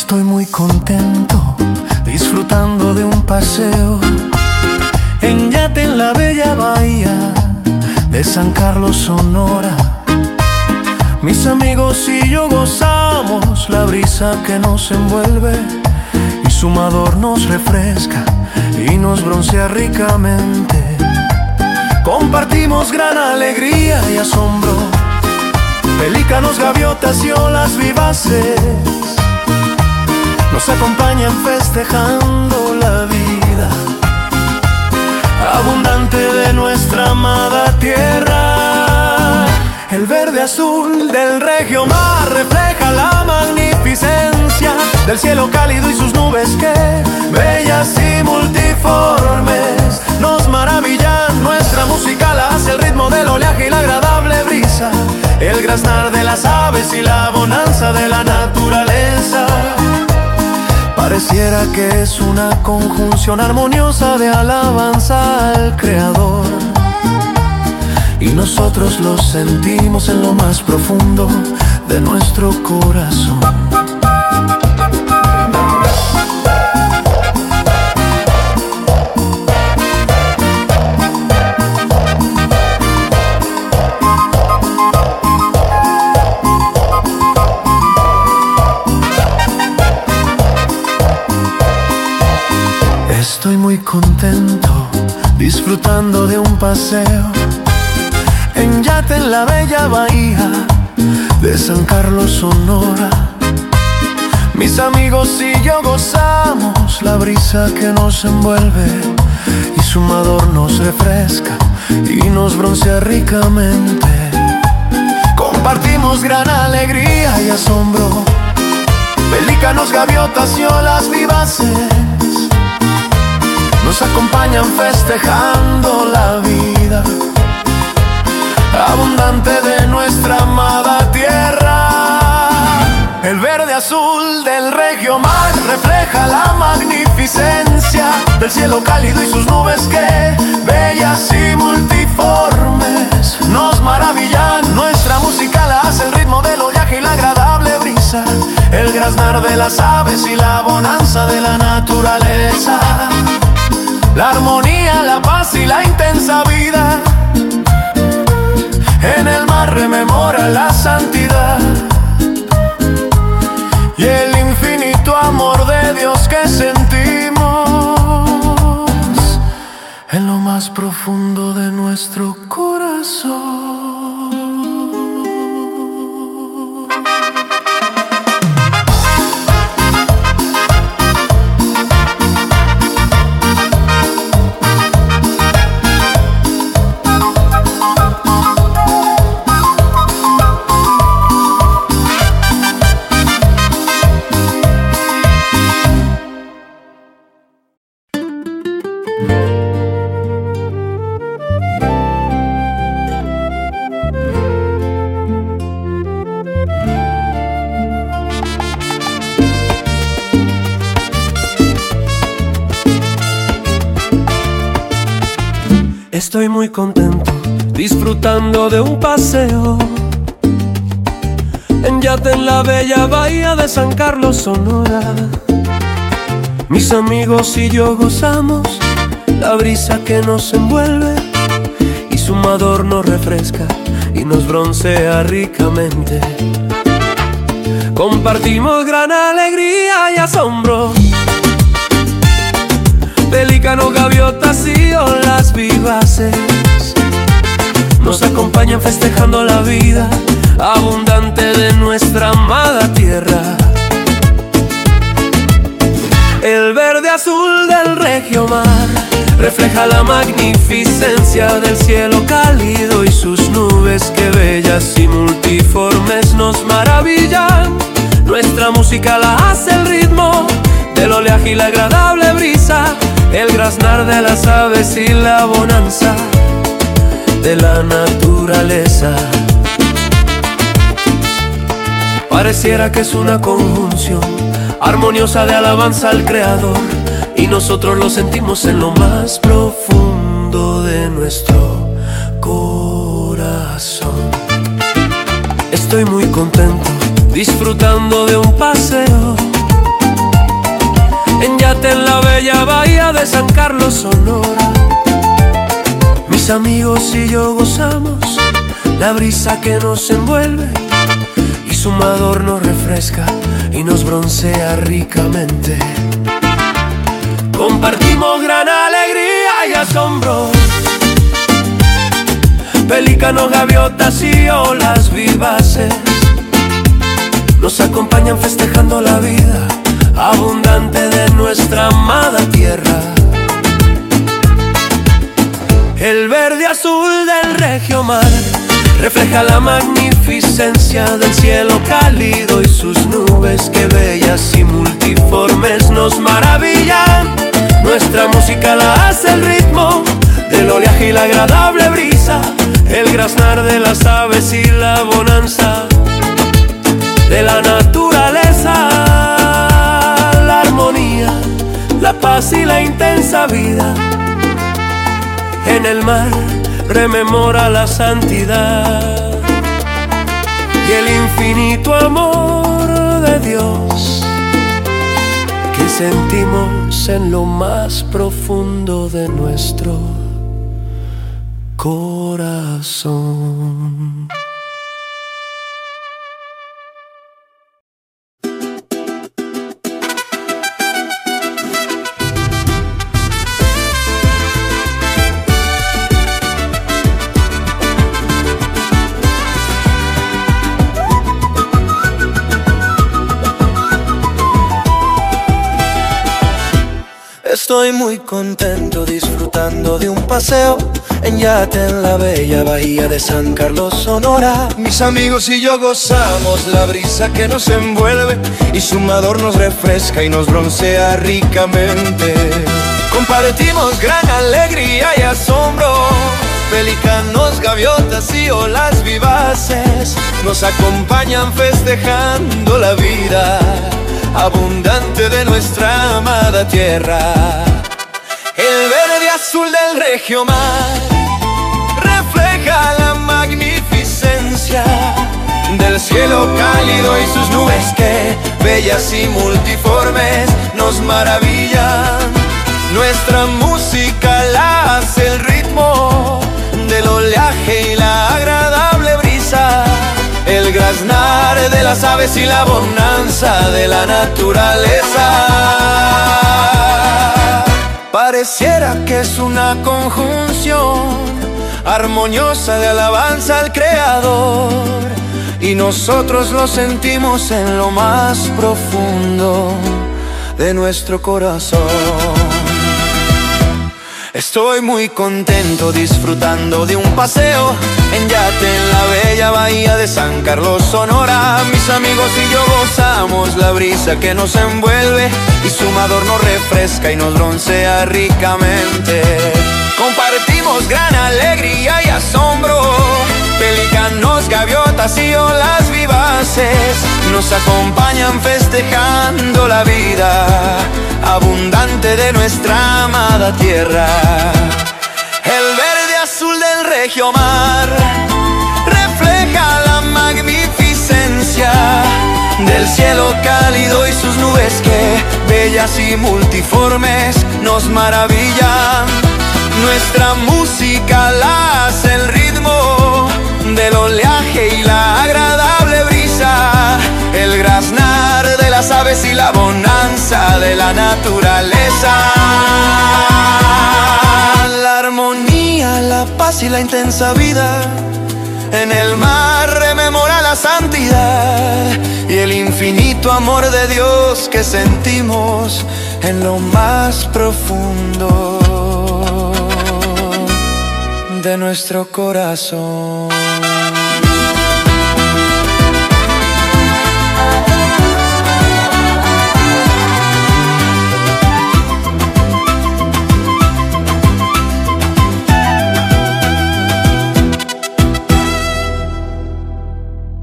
Estoy muy contento, disfrutando de un paseo en yate en la bella bahía de San Carlos, Sonora. Mis amigos y yo gozamos la brisa que nos envuelve y su mador nos refresca y nos broncea ricamente. Compartimos gran alegría y asombro, pelícanos, gaviotas y olas vivaces nos acompañan festejando la vida abundante de nuestra amada tierra. El verde azul del regio mar refleja la magnificencia del cielo cálido y sus nubes que, bellas y multiformes, nos maravillan. Nuestra música la hace el ritmo del oleaje y la agradable brisa, el graznar de las aves y la bonanza de la naturaleza. Pareciera que es una conjunción armoniosa de alabanza al Creador, y nosotros lo sentimos en lo más profundo de nuestro corazón. Estoy muy contento, disfrutando de un paseo en yate en la bella bahía de San Carlos, Sonora. Mis amigos y yo gozamos la brisa que nos envuelve y su mador nos refresca y nos broncea ricamente. Compartimos gran alegría y asombro, pelícanos, gaviotas y olas vivaces nos acompañan festejando la vida abundante de nuestra amada tierra. El verde azul del regio mar refleja la magnificencia del cielo cálido y sus nubes que, bellas y multiformes, nos maravillan. Nuestra música la hace el ritmo del oleaje y la agradable brisa, el graznar de las aves y la bonanza de la naturaleza. La armonía, la paz y la intensa vida en el mar rememora la santidad y el infinito amor de Dios que sentimos en lo más profundo de nuestro corazón. Estoy muy contento, disfrutando de un paseo en yate en la bella bahía de San Carlos, Sonora. Mis amigos y yo gozamos la brisa que nos envuelve y su mador nos refresca y nos broncea ricamente. Compartimos gran alegría y asombro, pelícanos, gaviotas y olas vivaces nos acompañan festejando la vida abundante de nuestra amada tierra. El verde azul del regio mar refleja la magnificencia del cielo cálido y sus nubes que, bellas y multiformes, nos maravillan. Nuestra música la hace el ritmo del oleaje y la agradable brisa, el graznar de las aves y la bonanza de la naturaleza. Pareciera que es una conjunción armoniosa de alabanza al Creador, y nosotros lo sentimos en lo más profundo de nuestro corazón. Estoy muy contento, disfrutando de un paseo en yate en la bella bahía de San Carlos, Sonora. Mis amigos y yo gozamos la brisa que nos envuelve, y su mador nos refresca y nos broncea ricamente. Compartimos gran alegría y asombro, pelícanos, gaviotas y olas vivaces nos acompañan festejando la vida abundante de nuestra amada tierra. El verde azul del regio mar refleja la magnificencia del cielo cálido, y sus nubes que bellas y multiformes nos maravillan. Nuestra música la hace el ritmo del oleaje y la agradable brisa, el graznar de las aves y la bonanza de la naturaleza. La armonía, la paz y la intensa vida en el mar rememora la santidad y el infinito amor de Dios que sentimos en lo más profundo de nuestro corazón. Estoy muy contento disfrutando de un paseo en yate en la bella bahía de San Carlos, Sonora. Mis amigos y yo gozamos la brisa que nos envuelve, y su mador nos refresca y nos broncea ricamente. Compartimos gran alegría y asombro, pelícanos, gaviotas y olas vivaces nos acompañan festejando la vida abundante de nuestra amada tierra. El verde azul del regio mar refleja la magnificencia del cielo cálido, y sus nubes que bellas y multiformes nos maravillan. Nuestra música la hace el ritmo del oleaje y la agradable brisa, el graznar de las aves y la bonanza de la naturaleza. Pareciera que es una conjunción armoniosa de alabanza al Creador, y nosotros lo sentimos en lo más profundo de nuestro corazón. Estoy muy contento disfrutando de un paseo en yate en la bella bahía de San Carlos, Sonora. Mis amigos y yo gozamos la brisa que nos envuelve, y su mador nos refresca y nos broncea ricamente. Compartimos gran alegría y asombro, pelícanos, gaviotas y olas vivaces nos acompañan festejando la vida abundante de nuestra amada tierra. El verde azul del regio mar refleja la magnificencia del cielo cálido, y sus nubes que bellas y multiformes nos maravillan. Nuestra música la hace el ritmo del oleaje y la agradable brisa, el graznar de las aves y la bonanza de la naturaleza. La armonía, la paz y la intensa vida en el mar rememora la santidad y el infinito amor de Dios que sentimos en lo más profundo de nuestro corazón.